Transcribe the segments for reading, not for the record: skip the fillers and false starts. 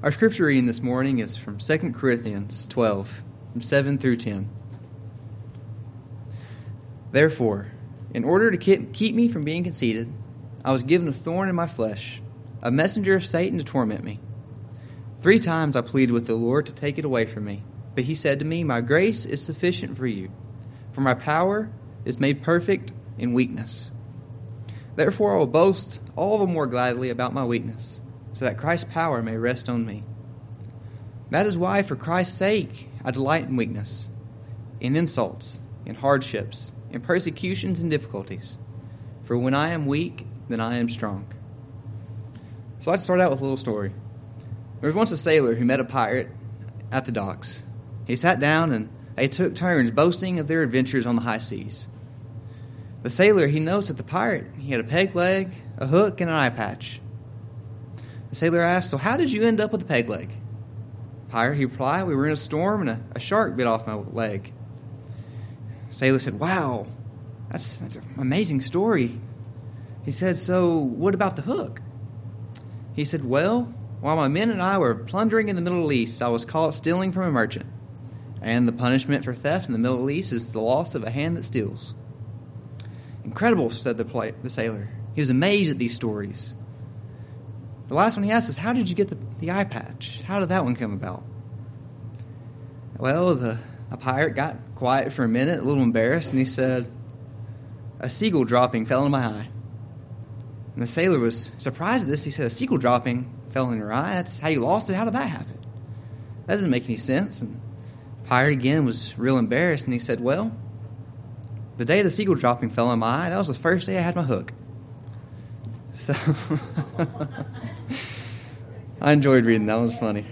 Our scripture reading this morning is from 2 Corinthians 12, from 7 through 10. Therefore, in order to keep me from being conceited, I was given a thorn in my flesh, a messenger of Satan to torment me. 3 times I pleaded with the Lord to take it away from me, but he said to me, My grace is sufficient for you, for my power is made perfect in weakness. Therefore I will boast all the more gladly about my weakness, so that Christ's power may rest on me. That is why, for Christ's sake, I delight in weakness, in insults, in hardships, in persecutions and difficulties. For when I am weak, then I am strong. So I'd start out with a little story. There was once a sailor who met a pirate at the docks. He sat down and they took turns boasting of their adventures on the high seas. The sailor, he noticed that the pirate, he had a peg leg, a hook, and an eye patch. The sailor asked, So how did you end up with a peg leg? Pirate, he replied, We were in a storm and a shark bit off my leg. The sailor said, Wow, that's an amazing story. He said, So what about the hook? He said, Well, while my men and I were plundering in the Middle East, I was caught stealing from a merchant. And the punishment for theft in the Middle East is the loss of a hand that steals. Incredible, said the sailor. He was amazed at these stories. The last one he asked is, How did you get the eye patch? How did that one come about? Well, the pirate got quiet for a minute, a little embarrassed, and he said, A seagull dropping fell in my eye. And the sailor was surprised at this. He said, A seagull dropping fell in your eye? That's how you lost it? How did that happen? That doesn't make any sense. And the pirate again was real embarrassed, and he said, Well, the day the seagull dropping fell in my eye, that was the first day I had my hook. So, I enjoyed reading that. It was funny.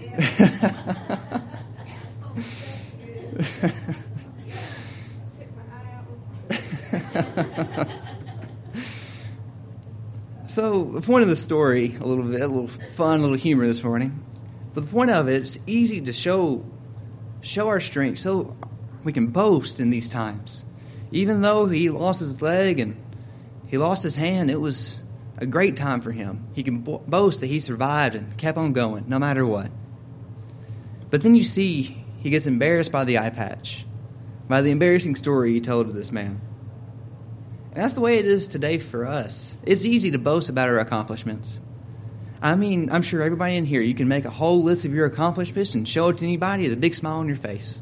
So, the point of the story, a little fun, a little humor this morning. But the point of it is easy to show our strength so we can boast in these times. Even though he lost his leg and he lost his hand, it was a great time for him. He can boast that he survived and kept on going, no matter what. But then you see he gets embarrassed by the eye patch, by the embarrassing story he told of this man. And that's the way it is today for us. It's easy to boast about our accomplishments. I mean, I'm sure everybody in here, you can make a whole list of your accomplishments and show it to anybody with a big smile on your face.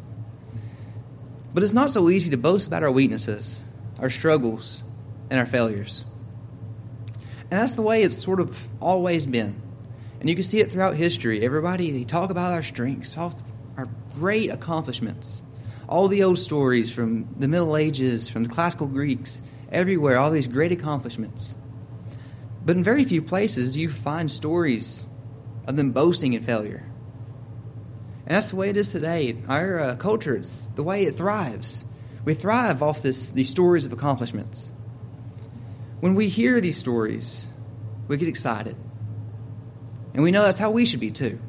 But it's not so easy to boast about our weaknesses, our struggles, and our failures. And that's the way it's sort of always been. And you can see it throughout history. Everybody, they talk about our strengths, our great accomplishments. All the old stories from the Middle Ages, from the classical Greeks, everywhere, all these great accomplishments. But in very few places do you find stories of them boasting in failure. And that's the way it is today. Our culture, it's the way it thrives. We thrive off these stories of accomplishments. When we hear these stories, we get excited. And we know that's how we should be too.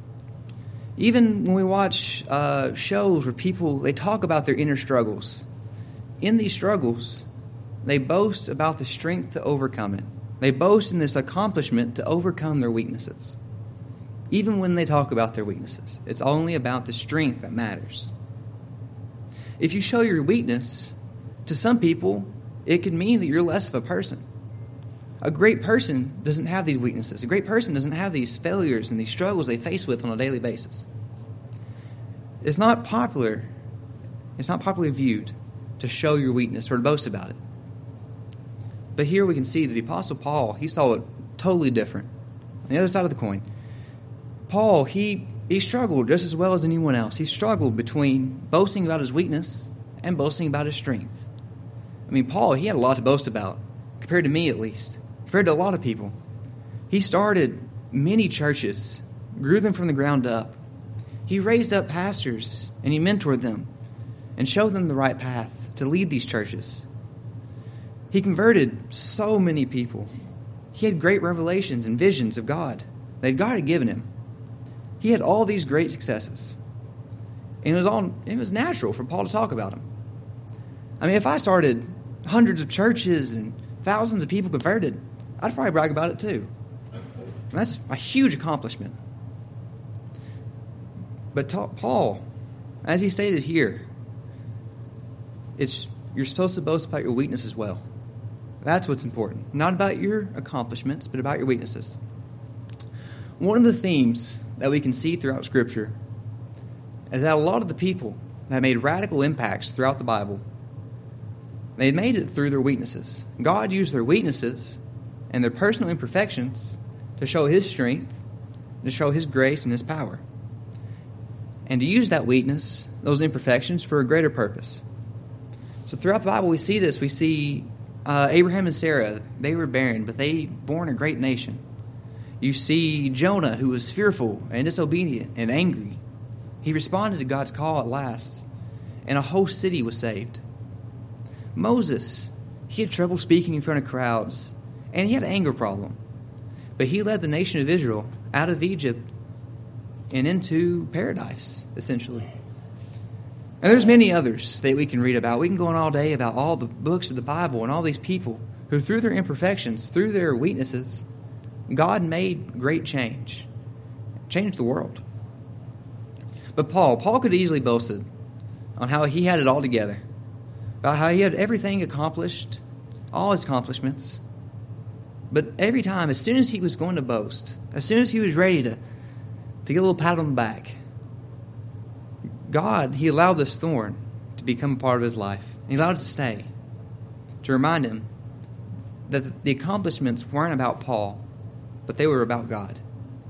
Even when we watch shows where people, they talk about their inner struggles. In these struggles, they boast about the strength to overcome it. They boast in this accomplishment to overcome their weaknesses. Even when they talk about their weaknesses, it's only about the strength that matters. If you show your weakness, to some people, it could mean that you're less of a person. A great person doesn't have these weaknesses. A great person doesn't have these failures and these struggles they face with on a daily basis. It's not popularly viewed to show your weakness or to boast about it. But here we can see that the Apostle Paul, he saw it totally different. On the other side of the coin, Paul, he struggled just as well as anyone else. He struggled between boasting about his weakness and boasting about his strength. I mean, Paul, he had a lot to boast about, compared to me at least, compared to a lot of people. He started many churches, grew them from the ground up. He raised up pastors, and he mentored them and showed them the right path to lead these churches. He converted so many people. He had great revelations and visions of God that God had given him. He had all these great successes. And it was natural for Paul to talk about them. I mean, if I started hundreds of churches and thousands of people converted, I'd probably brag about it too. And that's a huge accomplishment. But Paul, as he stated here, you're supposed to boast about your weakness as well. That's what's important. Not about your accomplishments, but about your weaknesses. One of the themes that we can see throughout Scripture is that a lot of the people that made radical impacts throughout the Bible, they made it through their weaknesses. God used their weaknesses and their personal imperfections to show His strength, to show His grace and His power. And to use that weakness, those imperfections, for a greater purpose. So throughout the Bible we see this. We see Abraham and Sarah, they were barren, but they born a great nation. You see Jonah, who was fearful and disobedient and angry. He responded to God's call at last, and a whole city was saved. Moses, he had trouble speaking in front of crowds, and he had an anger problem. But he led the nation of Israel out of Egypt and into paradise, essentially. And there's many others that we can read about. We can go on all day about all the books of the Bible and all these people who, through their imperfections, through their weaknesses, God made great change. Changed the world. But Paul could easily boasted on how he had it all together. About how he had everything accomplished, all his accomplishments. But every time, as soon as he was going to boast, as soon as he was ready to get a little pat on the back, God, He allowed this thorn to become a part of his life. And He allowed it to stay, to remind him that the accomplishments weren't about Paul, but they were about God.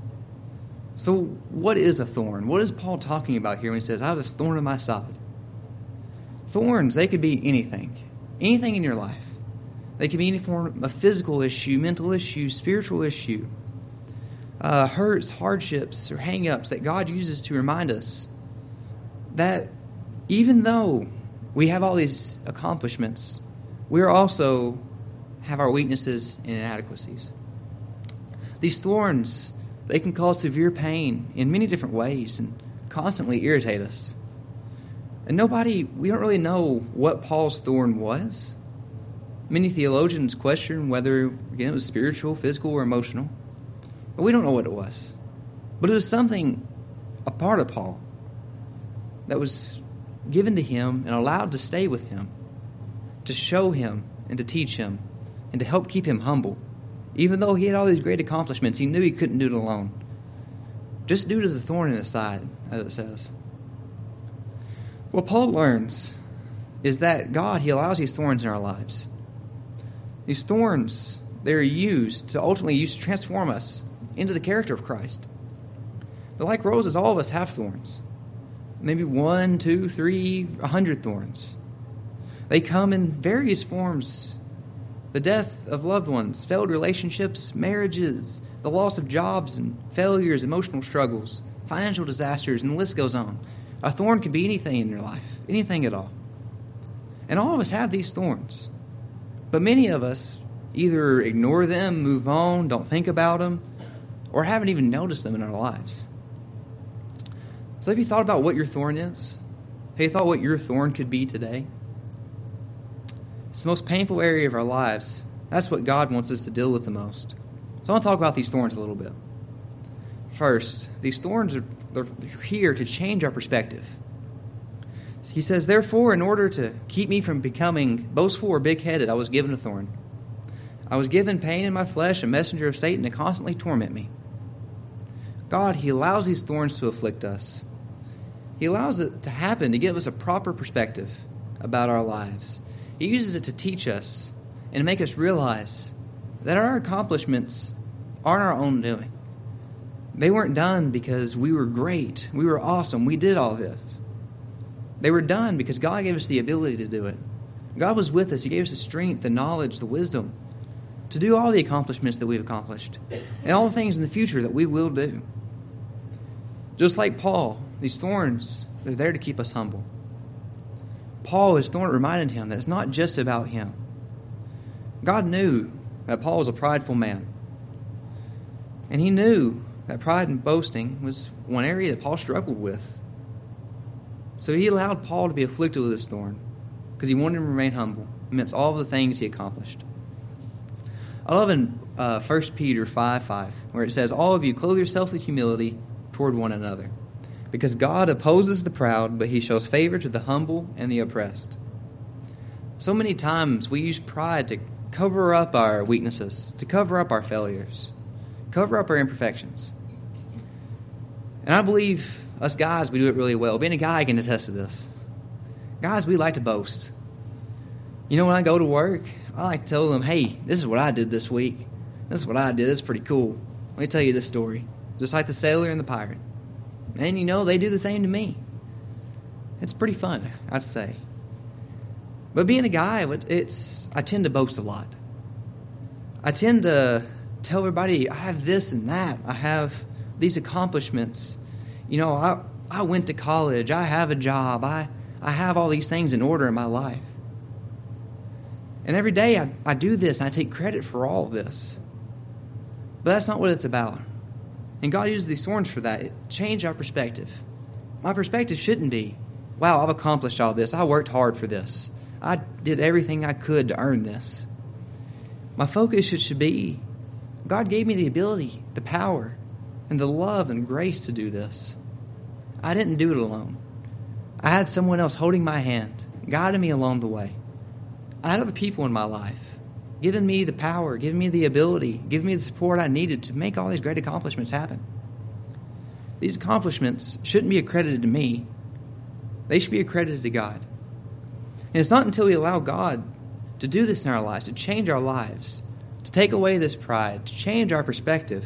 So what is a thorn? What is Paul talking about here when he says, I have this thorn in my side? Thorns, they could be anything. Anything in your life. They could be any form of physical issue, mental issue, spiritual issue, hurts, hardships, or hang-ups that God uses to remind us that even though we have all these accomplishments, we also have our weaknesses and inadequacies. These thorns, they can cause severe pain in many different ways and constantly irritate us. And we don't really know what Paul's thorn was. Many theologians question whether, again, it was spiritual, physical, or emotional. But we don't know what it was. But it was something, a part of Paul, that was given to him and allowed to stay with him, to show him and to teach him and to help keep him humble. Even though he had all these great accomplishments, he knew he couldn't do it alone. Just due to the thorn in his side, as it says. What Paul learns is that God, He allows these thorns in our lives. These thorns, they're used to ultimately transform us into the character of Christ. But like roses, all of us have thorns. Maybe 1, 2, 3, 100 thorns. They come in various forms. The death of loved ones, failed relationships, marriages, the loss of jobs and failures, emotional struggles, financial disasters, and the list goes on. A thorn could be anything in your life, anything at all. And all of us have these thorns. But many of us either ignore them, move on, don't think about them, or haven't even noticed them in our lives. So have you thought about what your thorn is? Have you thought what your thorn could be today? It's the most painful area of our lives. That's what God wants us to deal with the most. So I want to talk about these thorns a little bit. First, these thorns they're here to change our perspective. He says, therefore, in order to keep me from becoming boastful or big-headed, I was given a thorn. I was given pain in my flesh, a messenger of Satan to constantly torment me. God, He allows these thorns to afflict us. He allows it to happen to give us a proper perspective about our lives. He uses it to teach us and to make us realize that our accomplishments aren't our own doing. They weren't done because we were great, we were awesome, we did all this. They were done because God gave us the ability to do it. God was with us. He gave us the strength, the knowledge, the wisdom to do all the accomplishments that we've accomplished and all the things in the future that we will do. Just like Paul, these thorns, they're there to keep us humble. Paul, his thorn reminded him that it's not just about him. God knew that Paul was a prideful man. And He knew that pride and boasting was one area that Paul struggled with. So He allowed Paul to be afflicted with this thorn because He wanted him to remain humble amidst all of the things he accomplished. I love in 1 Peter 5:5 where it says, all of you clothe yourself with humility toward one another. Because God opposes the proud, but he shows favor to the humble and the oppressed. So many times we use pride to cover up our weaknesses, to cover up our failures, cover up our imperfections. And I believe us guys, we do it really well. Being a guy, I can attest to this. Guys, we like to boast. You know, when I go to work, I like to tell them, hey, this is what I did this week. This is what I did. This is pretty cool. Let me tell you this story. Just like the sailor and the pirate. And, you know, they do the same to me. It's pretty fun, I'd say. But being a guy, I tend to boast a lot. I tend to tell everybody, I have this and that. I have these accomplishments. You know, I went to college. I have a job. I have all these things in order in my life. And every day I do this, and I take credit for all of this. But that's not what it's about. And God uses these thorns for that. It changed our perspective. My perspective shouldn't be, wow, I've accomplished all this. I worked hard for this. I did everything I could to earn this. My focus should be, God gave me the ability, the power, and the love and grace to do this. I didn't do it alone. I had someone else holding my hand, guiding me along the way. I had other people in my life, giving me the power, giving me the ability, giving me the support I needed to make all these great accomplishments happen. These accomplishments shouldn't be accredited to me. They should be accredited to God. And it's not until we allow God to do this in our lives, to change our lives, to take away this pride, to change our perspective,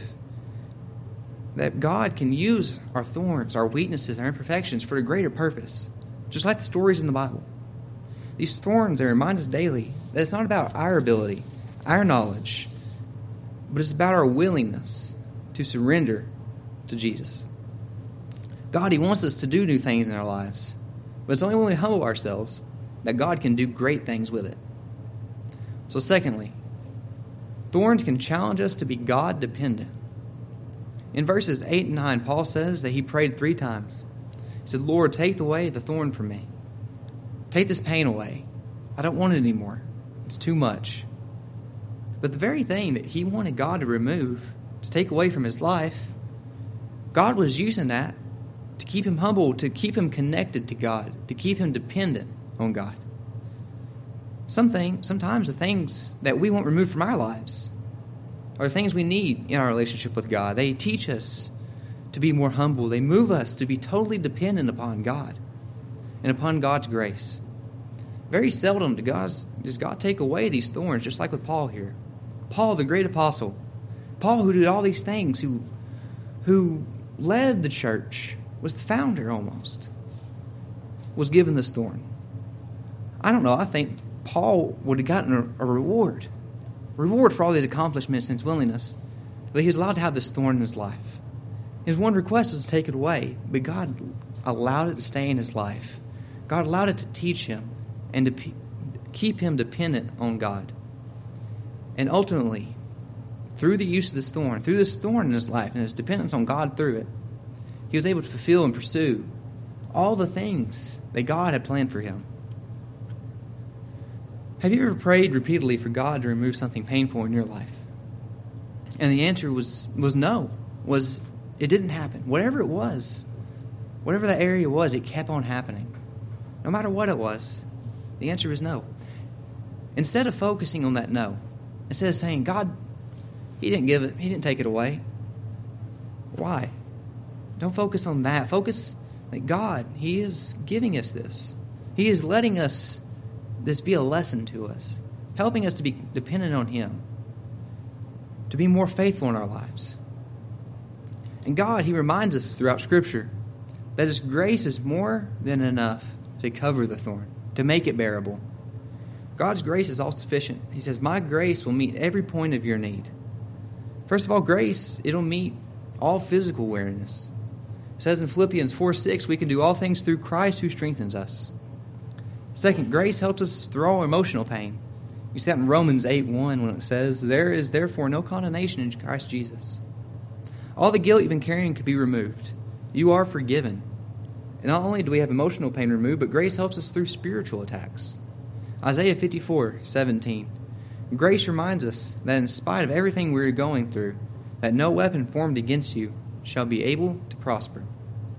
that God can use our thorns, our weaknesses, our imperfections for a greater purpose, just like the stories in the Bible. These thorns, they remind us daily that it's not about our ability, our knowledge, but it's about our willingness to surrender to Jesus. God, He wants us to do new things in our lives, but it's only when we humble ourselves that God can do great things with it. So secondly, thorns can challenge us to be God-dependent. In verses 8 and 9, Paul says that he prayed 3 times. He said, Lord, take away the thorn from me. Take this pain away. I don't want it anymore. It's too much. But the very thing that he wanted God to remove, to take away from his life, God was using that to keep him humble, to keep him connected to God, to keep him dependent on God. Sometimes the things that we want removed from our lives are things we need in our relationship with God. They teach us to be more humble. They move us to be totally dependent upon God and upon God's grace. Very seldom does God take away these thorns, just like with Paul here. Paul, the great apostle. Paul, who did all these things, who led the church, was the founder almost, was given this thorn. I don't know, I think Paul would have gotten a reward for all these accomplishments and his willingness, but he was allowed to have this thorn in his life. His one request was to take it away, but God allowed it to stay in his life. God allowed it to teach him and to keep him dependent on God. And ultimately, through the use of this thorn in his life and his dependence on God through it, he was able to fulfill and pursue all the things that God had planned for him. Have you ever prayed repeatedly for God to remove something painful in your life? And the answer was no. It didn't happen. Whatever it was, whatever that area was, it kept on happening. No matter what it was, the answer was no. Instead of focusing on that no, instead of saying, God, He didn't give it, He didn't take it away. Why? Don't focus on that. Focus that God, He is giving us this. He is letting us this be a lesson to us, helping us to be dependent on Him, to be more faithful in our lives. And God, He reminds us throughout Scripture that His grace is more than enough to cover the thorn, to make it bearable. God's grace is all sufficient. He says, my grace will meet every point of your need. First of all, grace, it'll meet all physical weariness. It says in Philippians 4:6, we can do all things through Christ who strengthens us. Second, grace helps us through all emotional pain. You see that in Romans 8:1 when it says, there is therefore no condemnation in Christ Jesus. All the guilt you've been carrying could be removed. You are forgiven. And not only do we have emotional pain removed, but grace helps us through spiritual attacks. Isaiah 54:17. Grace reminds us that in spite of everything we're going through, that no weapon formed against you shall be able to prosper.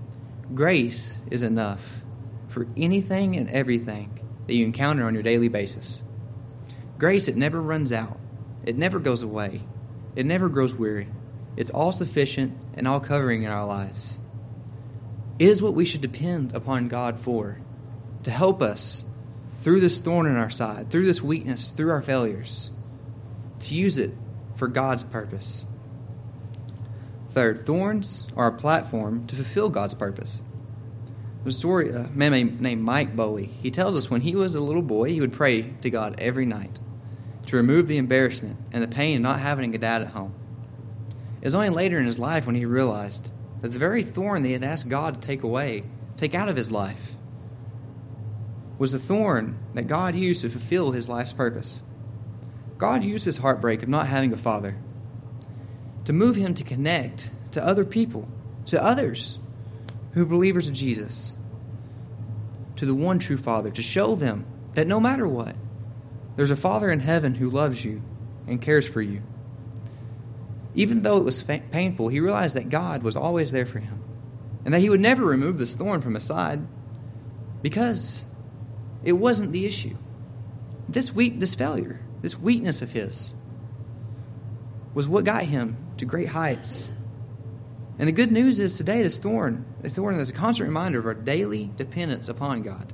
Grace is enough for anything and everything that you encounter on your daily basis. Grace, it never runs out. It never goes away. It never grows weary. It's all sufficient and all covering in our lives. It is what we should depend upon God for, to help us through this thorn in our side, through this weakness, through our failures, to use it for God's purpose. Third, thorns are a platform to fulfill God's purpose. There's a story, a man named Mike Bowie. He tells us when he was a little boy, he would pray to God every night to remove the embarrassment and the pain of not having a dad at home. It was only later in his life when he realized that the very thorn that he had asked God to take out of his life, was the thorn that God used to fulfill his life's purpose. God used his heartbreak of not having a father to move him to connect to other people, to others who are believers of Jesus, to the one true Father, to show them that no matter what, there's a Father in heaven who loves you and cares for you. Even though it was painful, he realized that God was always there for him and that he would never remove this thorn from his side because it wasn't the issue. This failure, this weakness of his, was what got him to great heights. And the good news is today, the thorn is a constant reminder of our daily dependence upon God.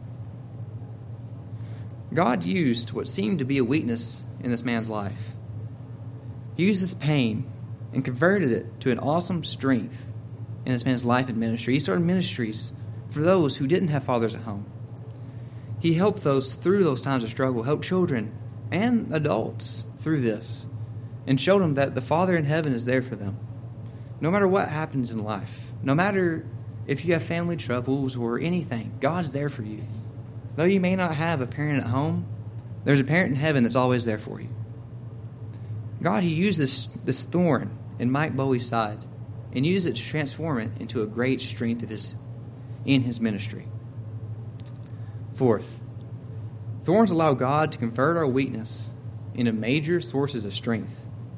God used what seemed to be a weakness in this man's life. He used this pain and converted it to an awesome strength in this man's life and ministry. He started ministries for those who didn't have fathers at home. He helped those through those times of struggle, helped children and adults through this, and showed them that the Father in heaven is there for them. No matter what happens in life, no matter if you have family troubles or anything, God's there for you. Though you may not have a parent at home, there's a parent in heaven that's always there for you. God, He used this thorn in Mike Bowie's side and used it to transform it into a great strength in His ministry. Fourth, thorns allow God to convert our weakness into major sources of strength.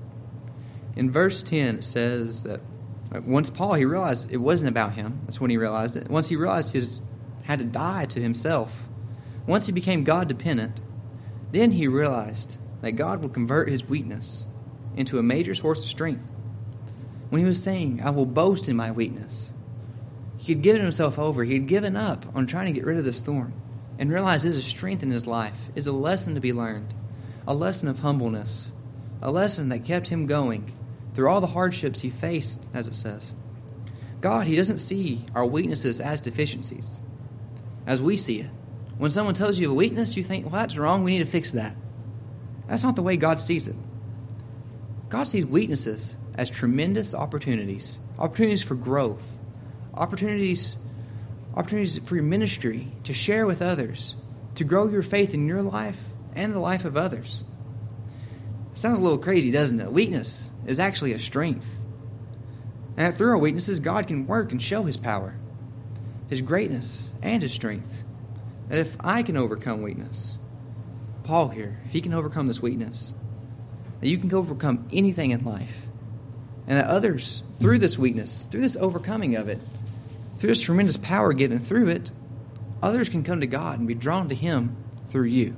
In verse 10, it says that once Paul, he realized it wasn't about him. That's when he realized it. Once he realized he had to die to himself, once he became God-dependent, then he realized that God would convert his weakness into a major source of strength. When he was saying, I will boast in my weakness, he had given himself over. He had given up on trying to get rid of this thorn and realized there's a strength in his life, is a lesson to be learned, a lesson of humbleness, a lesson that kept him going through all the hardships he faced, as it says. God, He doesn't see our weaknesses as deficiencies, as we see it. When someone tells you a weakness, you think, well, that's wrong, we need to fix that. That's not the way God sees it. God sees weaknesses as tremendous opportunities for growth, opportunities for your ministry, to share with others, to grow your faith in your life and the life of others. It sounds a little crazy, doesn't it? Weakness is actually a strength. And through our weaknesses, God can work and show His power, His greatness, and His strength. That if I can overcome weakness, Paul here, if he can overcome this weakness, that you can overcome anything in life. And that others, through this weakness, through this overcoming of it, through this tremendous power given through it, others can come to God and be drawn to Him through you.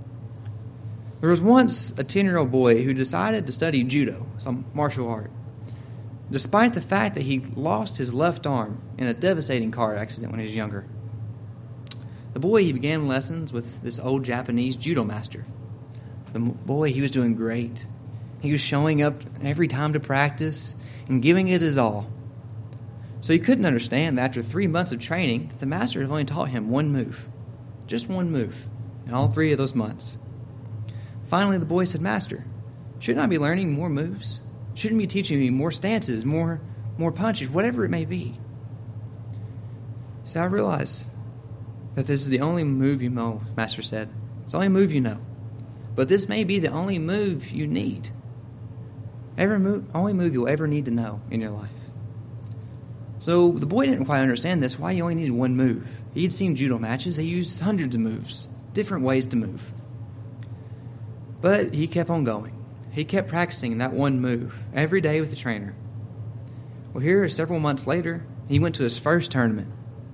There was once a 10-year-old boy who decided to study judo, some martial art, despite the fact that he lost his left arm in a devastating car accident when he was younger. The boy, he began lessons with this old Japanese judo master. The boy, he was doing great. He was showing up every time to practice and giving it his all. So he couldn't understand that after 3 months of training, the master had only taught him one move. Just one move in all 3 of those months. Finally, the boy said, Master, shouldn't I be learning more moves? Shouldn't you be teaching me more stances, more punches, whatever it may be? So I realize that this is the only move you know, Master said. It's the only move you know. But this may be the only move you need. Only move you'll ever need to know in your life. So the boy didn't quite understand this, why he only needed one move. He'd seen judo matches. They used hundreds of moves, different ways to move. But he kept on going. He kept practicing that one move every day with the trainer. Well, here, several months later, he went to his first tournament.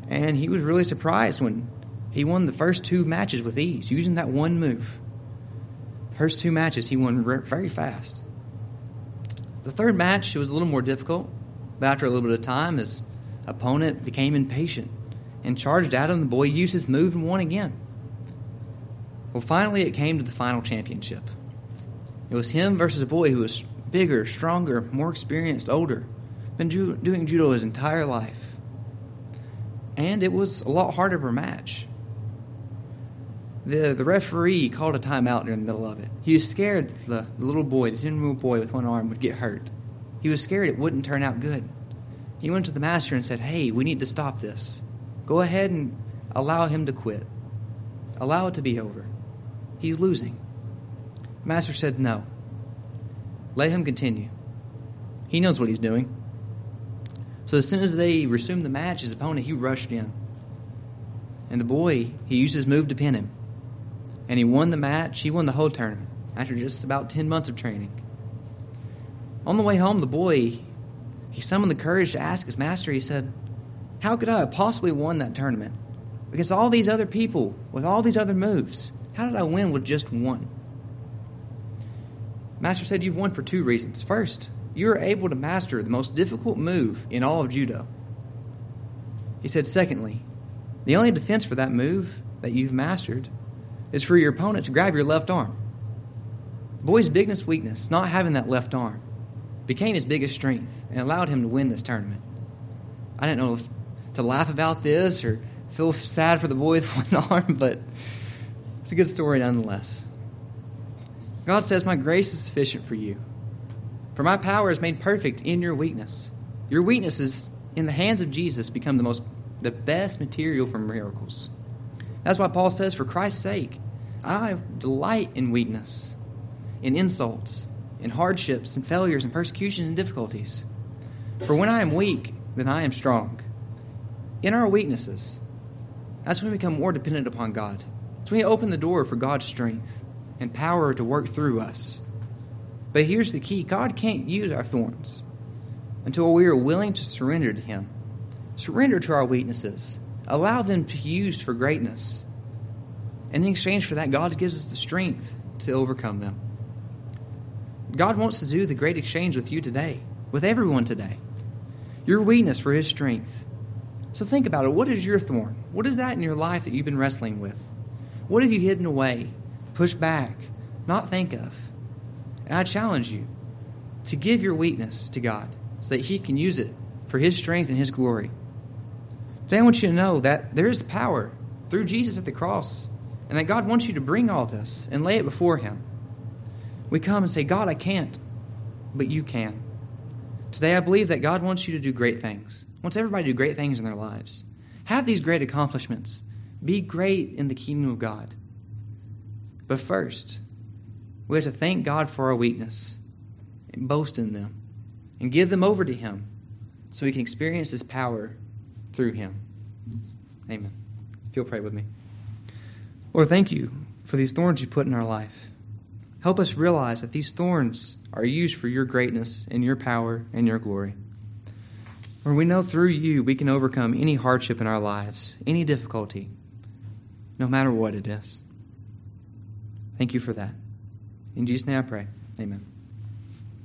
And he was really surprised when he won the first 2 matches with ease, using that one move. First 2 matches, he won very fast. The third match, it was a little more difficult, but after a little bit of time, his opponent became impatient and charged at him. The boy used his move and won again. Well, finally, it came to the final championship. It was him versus a boy who was bigger, stronger, more experienced, older, been doing judo his entire life. And it was a lot harder of a match. The referee called a timeout during the middle of it. He was scared the little boy, the 10-year-old boy with one arm, would get hurt. He was scared it wouldn't turn out good. He went to the master and said, "Hey, we need to stop this. Go ahead and allow him to quit. Allow it to be over. He's losing." The master said, "No. Let him continue. He knows what he's doing." So as soon as they resumed the match, his opponent, he rushed in. And the boy, he used his move to pin him. And he won the match. He won the whole tournament after just about 10 months of training. On the way home, the boy, he summoned the courage to ask his master. He said, "How could I have possibly won that tournament? Against all these other people, with all these other moves, how did I win with just one?" Master said, "You've won for 2 reasons. First, you were able to master the most difficult move in all of judo." He said, "Secondly, the only defense for that move that you've mastered is for your opponent to grab your left arm." The boy's biggest weakness, not having that left arm, became his biggest strength and allowed him to win this tournament. I didn't know if to laugh about this or feel sad for the boy with one arm, but it's a good story nonetheless. God says, "My grace is sufficient for you, for my power is made perfect in your weakness." Your weaknesses in the hands of Jesus become the best material for miracles. That's why Paul says, "For Christ's sake, I delight in weakness, in insults, in hardships, and failures, and persecutions, and difficulties. For when I am weak, then I am strong." In our weaknesses, that's when we become more dependent upon God. It's when we open the door for God's strength and power to work through us. But here's the key. God can't use our thorns until we are willing to surrender to Him. Surrender to our weaknesses. Allow them to be used for greatness. And in exchange for that, God gives us the strength to overcome them. God wants to do the great exchange with you today, with everyone today. Your weakness for His strength. So think about it. What is your thorn? What is that in your life that you've been wrestling with? What have you hidden away, pushed back, not think of? And I challenge you to give your weakness to God so that He can use it for His strength and His glory. Today I want you to know that there is power through Jesus at the cross, and that God wants you to bring all this and lay it before Him. We come and say, "God, I can't," but you can. Today I believe that God wants you to do great things. Wants everybody to do great things in their lives. Have these great accomplishments. Be great in the kingdom of God. But first, we have to thank God for our weakness and boast in them and give them over to Him so we can experience His power through Him. Amen. If you'll pray with me. Lord, thank you for these thorns you put in our life. Help us realize that these thorns are used for your greatness and your power and your glory. Lord, we know through you we can overcome any hardship in our lives, any difficulty, no matter what it is. Thank you for that. In Jesus' name I pray. Amen.